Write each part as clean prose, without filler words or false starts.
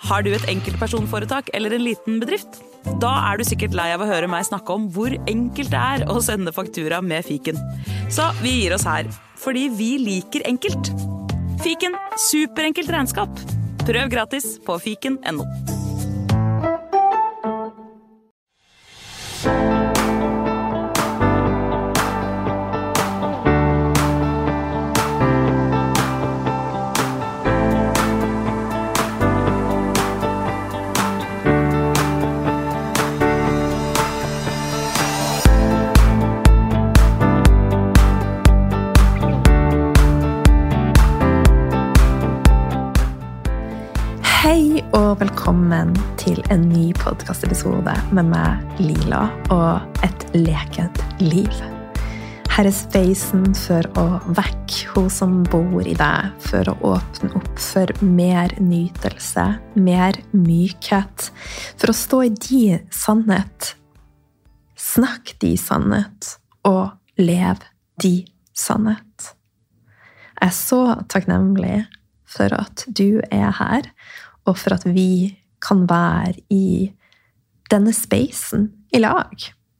Har du et enkeltpersonforetak eller en liten bedrift? Da du sikkert lei av å høre meg snakke om hvor enkelt det å sende faktura med fiken. Så vi gir oss her, fordi vi liker enkelt. Fiken, superenkelt regnskap. Prøv gratis på fiken.no. Hei og velkommen til en ny podcastepisode med meg, Lila, og et lekent liv. Her spacen for å vekke hun som bor i deg, for å åpne opp for mer nytelse, mer mykhet, for å stå i de sannhet, snakk de sannhet, og lev de sannhet. Jeg så takknemlig for at du her, og for at vi kan være i denne spacen i lag.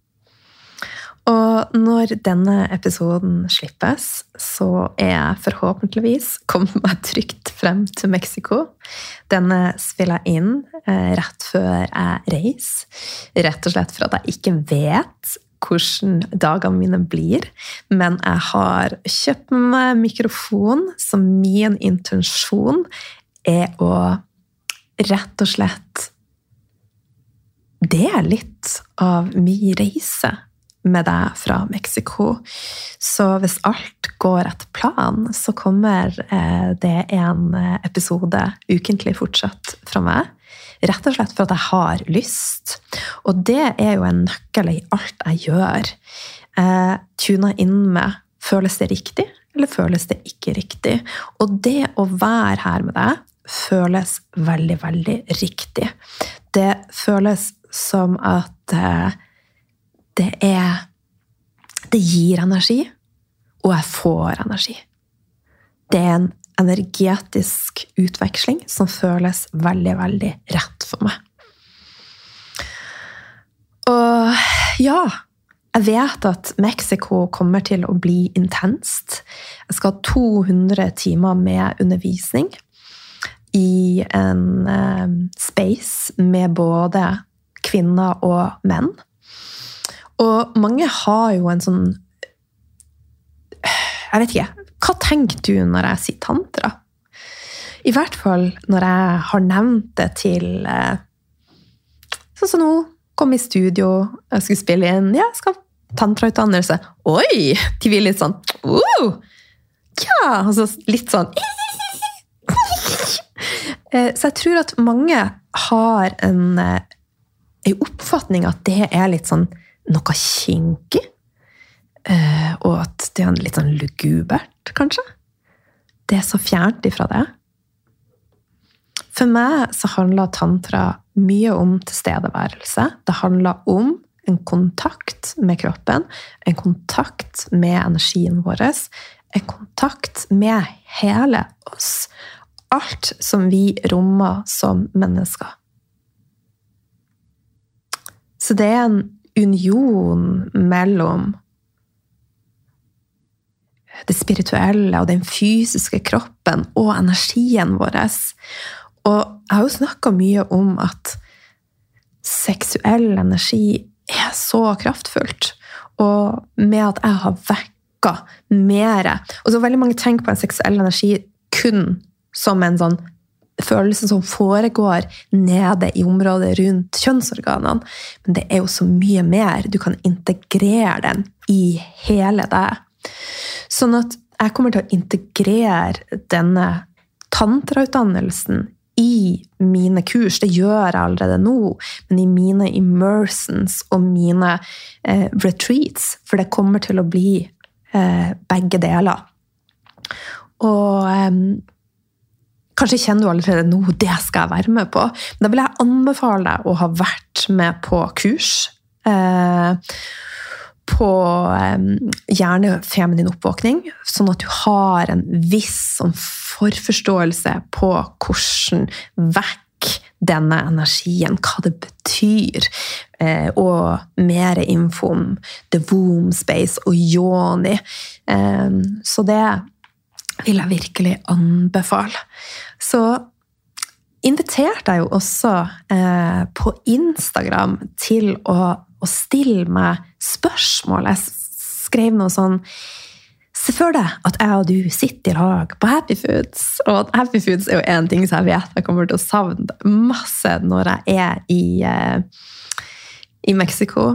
Og når denne episoden slippes, så jeg forhåpentligvis kommet meg trygt frem til Mexico. Denne spiller jeg inn rett før jeg reiser, rett og slett for at jeg ikke vet hvordan dagene mine blir, men jeg har kjøpt meg mikrofon, så min intensjon å rett og slett det litt av min reise med deg fra Mexico. Så hvis alt går etter plan, så kommer det en episode ukentlig fortsatt fra meg. Rett og slett for at jeg har lyst. Og det jo en nøkkel i alt jeg gjør. Tuna inn med, føles det riktig, eller føles det ikke riktig? Og det å være her med deg, føles veldig, veldig riktig. Det føles som at det gir energi, og jeg får energi. Det en energetisk utveksling som føles veldig, veldig rett for meg. Og ja, jeg vet at Mexico kommer til å bli intenst. Jeg skal ha 200 timer med undervisning i en space med både kvinner og menn. Og mange har jo en sånn, jeg vet ikke, hva tenker du når jeg sier tantra? I hvert fall når jeg har nevnt det til, sånn som nå, kom i studio, jeg skulle spille inn, ja, jeg skal ha tantrautdannelse. Oi, de vil litt sånn, ja, altså litt sånn, så jeg tror at mange har en oppfatning at det litt sånn noe kinkig, og at det litt sånn lugubert, kanskje. Det så fjernt ifra det. For meg så handler tantra mye om tilstedeværelse. Det handler om en kontakt med kroppen, en kontakt med energien vår, en kontakt med hele oss. Alt som vi rommer som mennesker. Så det en union mellom det spirituelle og den fysiske kroppen og energien vår. Og jeg har jo snakket mye om at seksuell energi så kraftfullt. Og med at jeg har vekket mer. Og så veldig mange tenker på en seksuell energi kun som en sånn følelse som foregår nede i området rundt kjønnsorganene. Men det jo så mye mer. Du kan integrere den i hele deg. Sånn at jeg kommer til å integrere denne tantrautdannelsen i mine kurs. Det gjør jeg allerede nå, men i mine immersions og mine retreats, for det kommer til å bli begge deler. Og kanskje kjenner du allerede nå, det skal jeg være med på. Men da vil jeg anbefale deg å ha vært med på kurs på gjerne feminin oppvåkning, sånn at du har en viss forforståelse på hvordan vekk denne energien, hva det betyr, og mer info om The Womb Space og Yoni. Så det vil jeg virkelig anbefale. Så inviterte jeg jo også på Instagram til å stille meg spørsmål. Jeg skrev noe sånn: se for deg at jeg og du sitter i lag på Happy Foods. Og Happy Foods er jo en ting som jeg vet jeg kommer til å savne masse når jeg er i Mexico.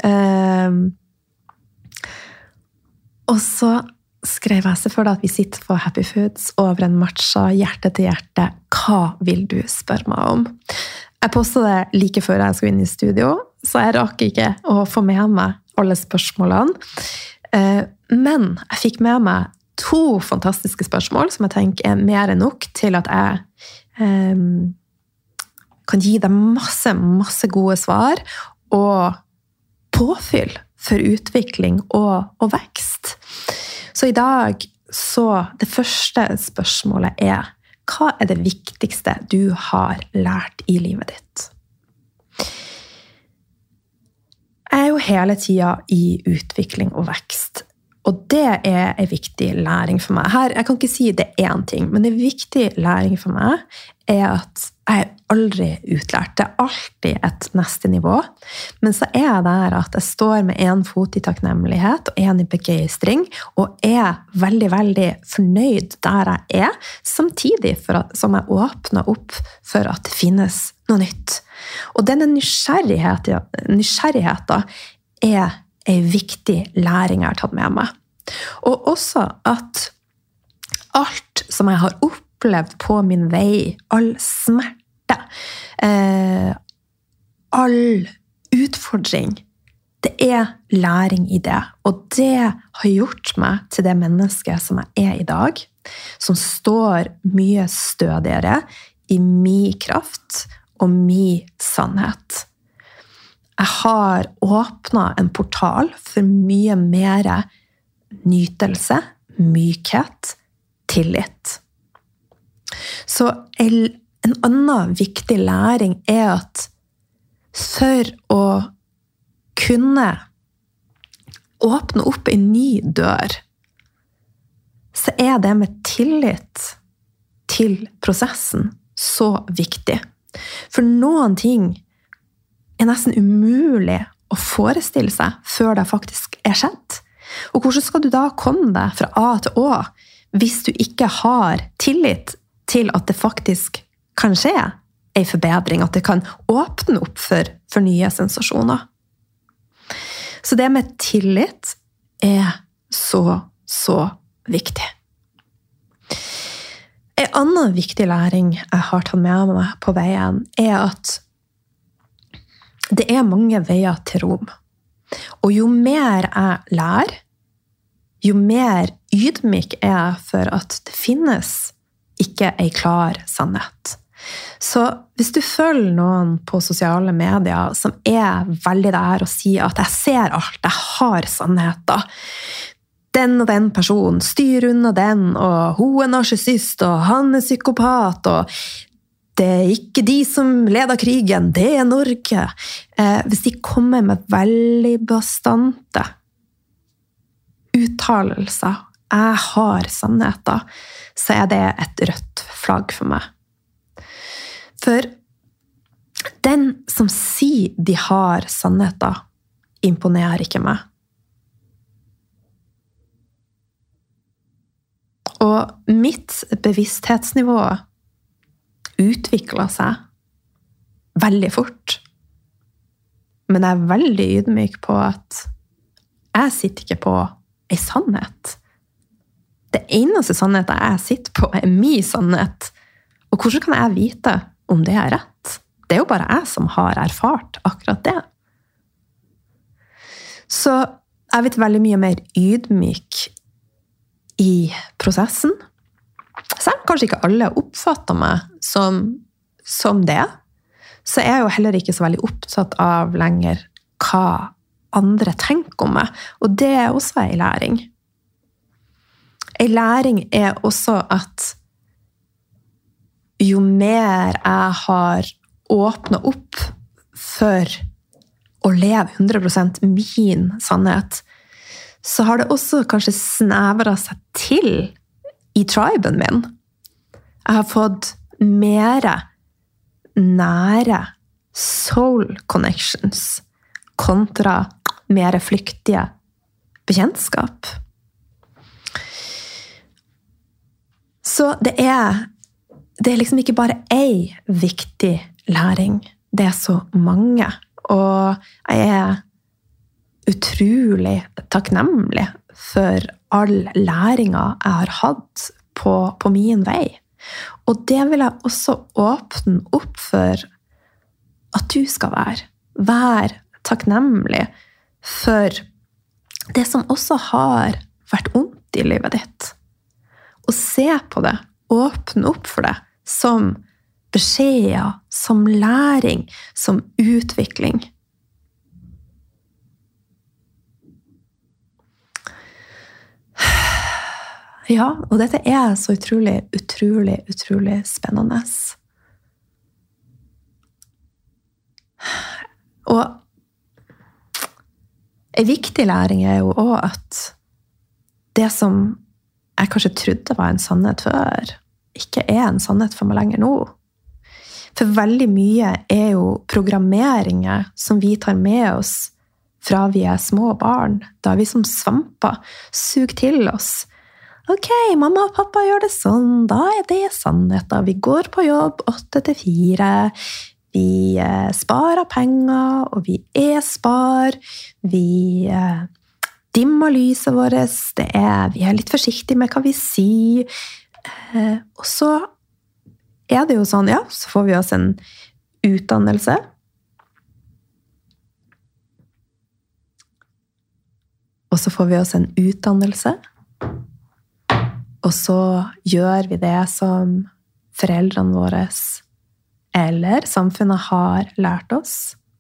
Og så skrev jeg: se for deg at vi sitter på Happy Foods over en matcha, hjerte til hjerte. Hva vil du spørre meg om? Jeg postet det like før jeg skulle inn i studio, så jeg rakk ikke å få med meg alle spørsmålene. Men jeg fikk med meg 2 fantastiske spørsmål som jeg tenker er mer enn nok til at jeg kan gi deg masse gode svar og påfyll for utvikling og vekst. Så i dag, det første spørsmålet er: hva er det viktigste du har lært i livet ditt? Jeg er jo hele tiden i utvikling og vekst. Og det er en viktig læring for meg. Her, jeg kan ikke si det er en ting, men en viktig læring for meg er at jeg er aldri utlært. Det er alltid et neste nivå. Men så er jeg der at jeg står med en fot i takknemlighet og en i begeistring, og er veldig, veldig fornøyd der jeg er, samtidig som jeg åpner opp for at det finnes noe nytt. Og denne nysgjerrigheten er en viktig læring jeg har tatt med meg. Og også at alt som jeg har opplevd på min vei, all smerte, all utfordring, det er læring i det. Og det har gjort meg til det mennesket som jeg er i dag, som står mye stødigere i min kraft og min sannhet. Jeg har åpnet en portal for mye mer nytelse, mykhet, tillit. Så en annen viktig læring er at for å kunne åpne opp en ny dør, så er det med tillit til prosessen så viktig. For noen ting er nesten umulig å forestille seg før det faktisk er skjedd. Og hvordan skal du da komme deg fra A til Å hvis du ikke har tillit til at det faktisk kan skje en forbedring, at det kan åpne opp for nye sensasjoner? Så det med tillit er så viktig. En annen viktig læring jeg har tatt med meg på veien er at det er mange veier til rom. Og jo mer jeg lærer, jo mer ydmyk er jeg for at det finnes ikke en klar sannhet. Så hvis du følger noen på sosiale medier som er veldig der og sier at jeg ser alt, jeg har sannheter, den og den personen styrer unna den, og hun er narsissist, og han er psykopat, og det er ikke de som leder krigen, det er Norge. Hvis de kommer med veldig bastante uttalelser, jeg har sannheter, så er det et rødt flagg for meg. For den som sier de har sannheter, imponerer ikke meg. Og mitt bevissthetsnivå utviklet seg veldig fort. Men jeg er veldig ydmyk på at jeg sitter ikke på en sannhet. Det eneste sannheten jeg sitter på er min sannhet. Og hvordan kan jeg vite om det er rett? Det er jo bare jeg som har erfart akkurat det. Så jeg er blitt veldig mye mer ydmyk i prosessen. Selv om kanskje ikke alle oppfatter meg som det, så er jeg jo heller ikke så veldig opptatt av lenger hva andre tenker om meg. Og det er også en læring. En læring er også at jo mer jeg har åpner opp for å leve 100% min sannhet, så har det også kanskje snevret seg til i triben min. Jeg har fått mer nære soul connections kontra mer flyktige bekjentskap. Så det er liksom ikke bare ei viktig læring. Det er så mange. Og jeg er utrolig takknemlig for all læringa jeg har hatt på min vei. Og det vil jeg også åpne opp for at du skal være. Vær takknemlig for det som også har vært ondt i livet ditt. Og se på det, åpne opp for det som beskjeder, som læring, som utvikling. Ja, og dette er så utrolig, utrolig, utrolig spennende. Og en viktig læring er jo også at det som jeg kanskje trodde var en sannhet før, ikke er en sannhet for meg lenger nå. For veldig mye er jo programmeringer som vi tar med oss fra vi er små barn. Da er vi som svamper, sug til oss. Ok, mamma og pappa gjør det sånn, da er det sannheten. Vi går på jobb 8 til 4, vi sparer penger, og vi spar, vi dimmer lyset vårt, vi er litt forsiktige med hva vi sier. Og så er det jo sånn, ja, så får vi oss en utdannelse. Og så får vi oss en utdannelse. Og så gjør vi det som foreldrene våre eller samfunnet har lært oss.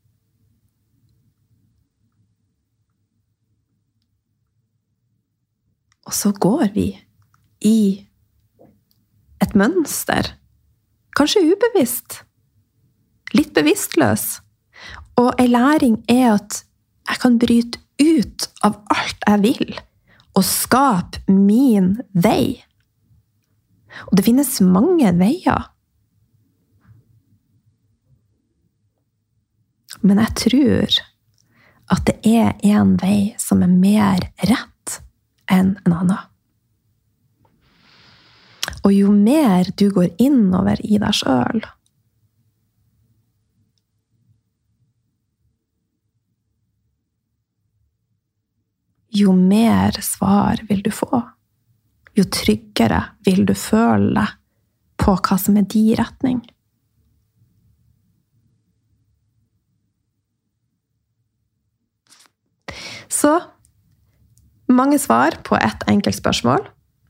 Og så går vi i et mønster. Kanskje ubevisst. Litt bevisstløs. Og en læring er at jeg kan bryte ut av alt jeg vil og skape min vei. Og det finnes mange veier. Men jeg tror at det er en vei som er mer rett enn en annen. Og jo mer du går innover i deg selv, jo mer svar vil du få. Jo tryggere vil du føle deg på hva som er din retning. Så mange svar på et enkelt spørsmål.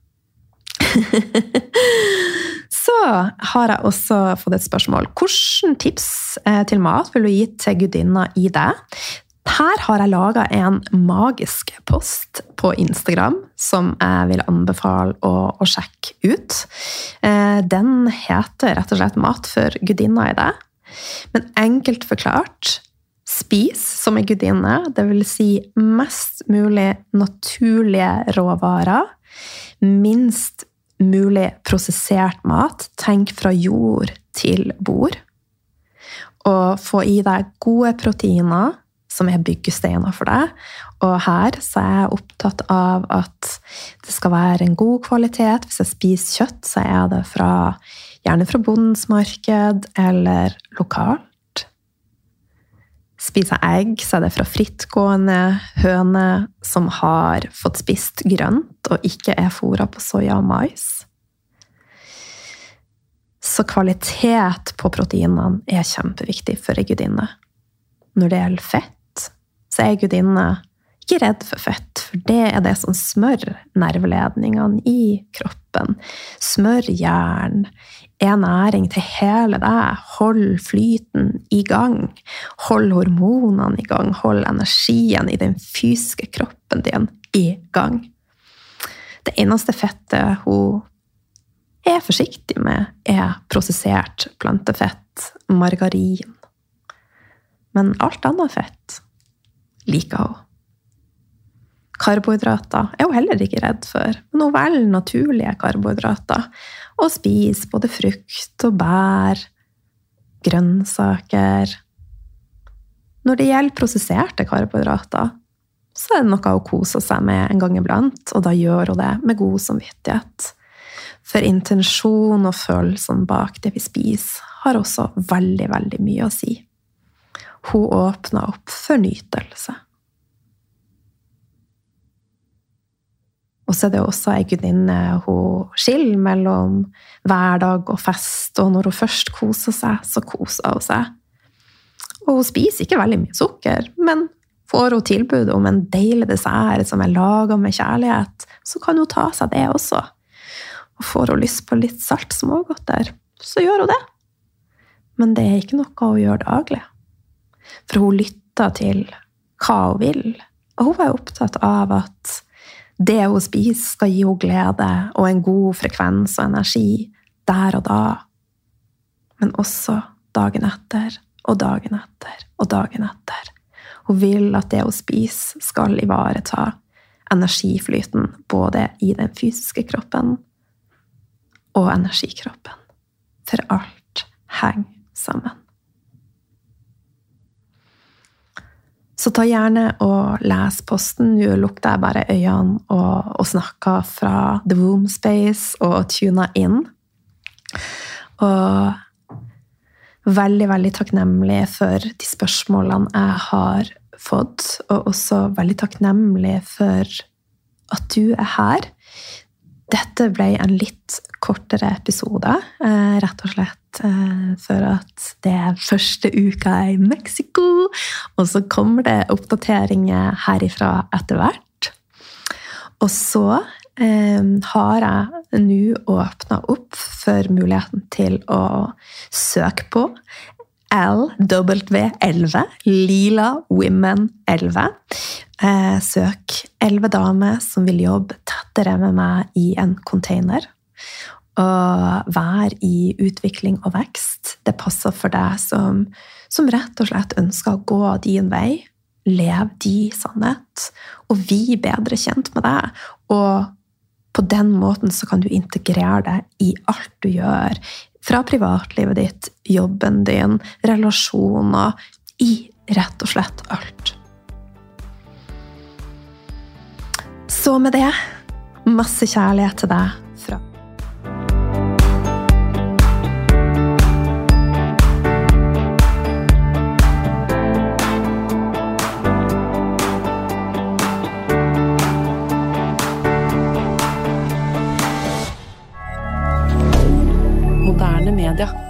Så har jeg også fått et spørsmål. Hvilke tips til mat vil du gi til gudinna i deg? Her har jeg laget en magisk post på Instagram som jeg vil anbefale å sjekke ut. Den heter rett og slett Mat for gudinna i deg. Men enkelt forklart, spis som en gudinne, det vil si mest mulig naturlige råvarer, minst mulig prosessert mat, tenk fra jord til bord, og få i deg gode proteiner, som er byggesteiner for deg. Og her så er jeg opptatt av at det skal være en god kvalitet. Hvis jeg spiser kjøtt, så er det gjerne fra bondens marked eller lokalt. Spiser jeg egg, så er det fra frittgående høner som har fått spist grønt og ikke er fôret på soja og mais. Så kvalitet på proteinene er kjempeviktig for en gudinne. Når det gjelder fett, så er gudinne ikke redd for fett, for det er det som smør nerveledningene i kroppen. Smør jern, er næring til hele deg, hold flyten i gang, hold hormonene i gang, hold energien i den fysiske kroppen din i gang. Det eneste fettet hun er forsiktig med, er prosessert plantefett, margarin. Men alt annet fett liker hun. Karbohydrater er hun heller ikke redd for, men hun velger naturlige karbohydrater, og spiser både frukt og bær, grønnsaker. Når det gjelder prosesserte karbohydrater, så er det noe hun koser seg med en gang iblant, og da gjør hun det med god samvittighet. For intensjon og følelsen bak det vi spiser har også veldig, veldig mye å si. Hun åpner opp for nytelse. Og så er det også en gudinne, hun skiller mellom hverdag og fest, og når hun først koser seg, så koser hun seg. Og hun spiser ikke veldig mye sukker, men får hun tilbud om en deilig dessert som er laget med kjærlighet, så kan hun ta seg det også. Og får hun lyst på litt salt smågodter, så gjør hun det. Men det er ikke noe hun gjør daglig. For hun lytter til hva hun vil, og hun er opptatt av at det hun spiser skal gi henne glede og en god frekvens og energi der og da. Men også dagen etter og dagen etter og dagen etter. Hun vil at det hun spiser skal ivareta energiflyten både i den fysiske kroppen og energikroppen. For alt henger sammen. Så ta gjerne og les posten. Nå lukter jeg bare øynene og snakker fra The Womb Space og tuner inn. Og veldig, veldig takknemlig for de spørsmålene jeg har fått, og også veldig takknemlig for at du er her. Dette ble en litt kortere episode, rett og slett for at det er første uka i Mexico, og så kommer det oppdateringer herifra etter hvert. Og så har jeg nå åpnet opp for muligheten til å søke på LW11, Lila Women 11. Søk 11 damer som vil jobbe tettere med meg i en container. Og være i utvikling og vekst. Det passer for deg som rett og slett ønsker å gå din vei. Lev din sannhet. Og bli bedre kjent med deg. Og på den måten så kan du integrere deg i alt du gjør. Fra privatlivet ditt, jobben din, relasjoner, i rett og slett alt. Så med det, masse kjærlighet til deg fra Moderne media.